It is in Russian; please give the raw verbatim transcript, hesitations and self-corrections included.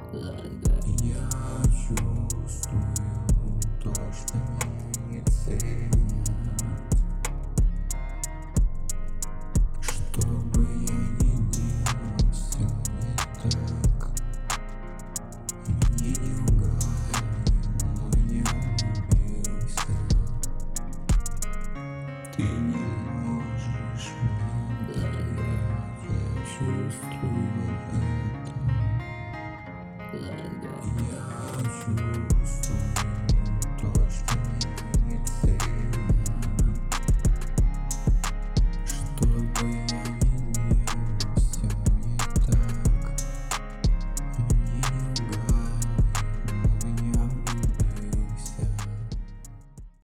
Я чувствую то, что меня не ценят. Что бы я ни делал, все не так. Мне не лгали, но я убился. Ты